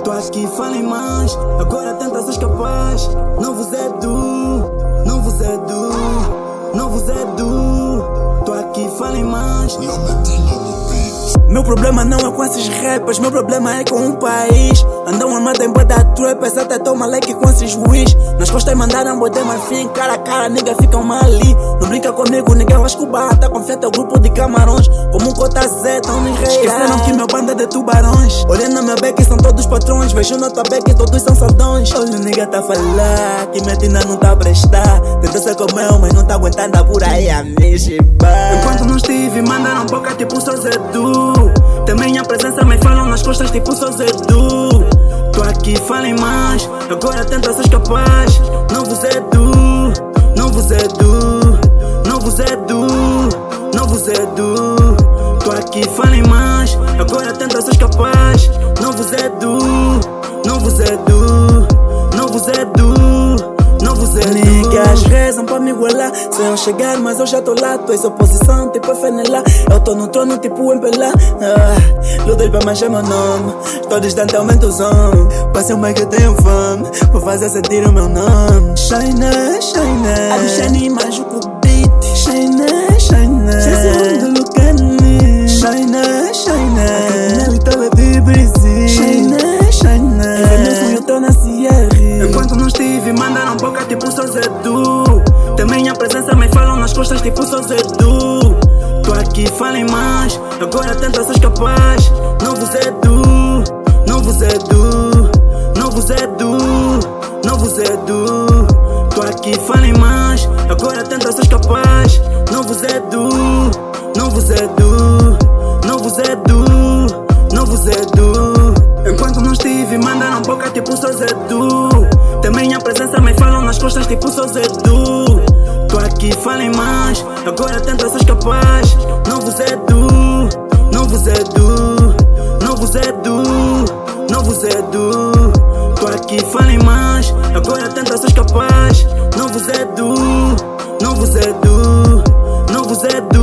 Tô aqui, falem mais, agora tenta ser capaz. Novo Zé Du, novo Zé Du, novo Zé Du. Tô aqui, falem mais. Meu problema não é com esses rappers, meu problema é com o país. Andam armado em boa da trap, essa até toma leque com esses juiz. Nas costas mandaram botar mais fim, cara a cara, nigga ficam mal ali. Não brinca comigo, ninguém vai escubar, tá confiante, é o grupo de camarões. Como um cota Z, tão nem rei. Esqueceram que meu banda é de tubarões. Olhando na minha beck, são todos patrões. Vejo na tua beck, todos são saldões. Olha o nigga tá a falar, que minha tina não tá a prestar. Tenta ser como eu, mas não tá aguentando por aí a me chibar. Enquanto não estive, mandaram boca tipo sou Zé Du. Também minha presença me falam nas costas tipo sou Zé Du. Tô aqui, falem mais, agora tenta ser capaz. Novo Zé Du, novo Zé Du, novo Zé Du, novo Zé Du. Tô aqui, falem mais, agora tenta ser capaz. Novo Zé Du, novo Zé Du, novo Zé Du, novo Zé Du. Niggas rezam pra me igualar, sonham chegar, mas eu já tô lá. Tu és oposição, tipo FNLA. Eu tô no trono, tipo MPLA. Ludo pra mais meu nome, todos dando aumento o som. Passei uma que eu tenho fome, vou fazer sentir o meu nome. Shine, shine, a do Shine mais o beat. Shine, shine, Jesus do Lucani. Shine, shine, a Canela tava de Brasil. Shine, shine, eu tô na CR. Enquanto não estive, mandaram boca tipo sou Zé Du. Também minha presença me falam nas costas tipo sou Zé Du. Tô aqui, falem mais, agora tenta ser capaz. Novo Zé Du, novo Zé Du, novo Zé Du, novo Zé Du. Tô aqui, falem mais, agora tenta ser capaz. Novo Zé Du, novo Zé Du, novo Zé Du, novo Zé Du. Enquanto não estive, mandaram boca tipo sou Zé Du. Também minha presença me falam nas costas tipo sou Zé Du. Tô aqui, falem mais, agora tenta ser capaz. Novo Zé Du, novo Zé Du, novo Zé Du, novo Zé Du. Tô aqui, falem mais, agora tenta ser capaz. Novo Zé Du, novo Zé Du, novo Zé Du.